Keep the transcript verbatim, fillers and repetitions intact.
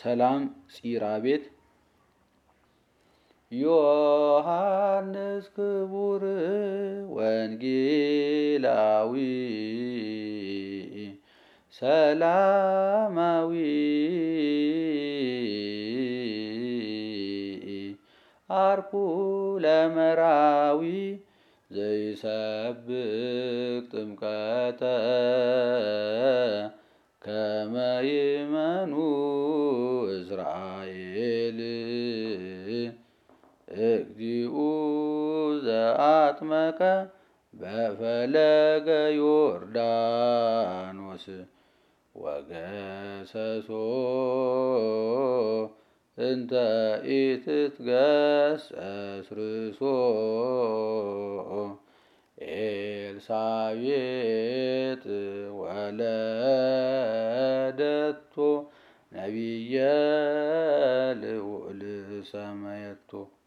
ሰላም ፂራ ቤት ዮሐንስ ክቡር ወንጌላዊ ሰላማዊ አርኩ ለመራዊ ዘይሰብክ ጥምቀተ ከመ ይመኑ እስራኤል እግዚኡ ዘአጥመቀ በፈለገ ዮርዳኖስ ወገሰሶ እንተ ኢትትገሰስ ርእሶ ኤልሳቤጥ ወለደቶ ነቢየ ልዑል ሰመየቶ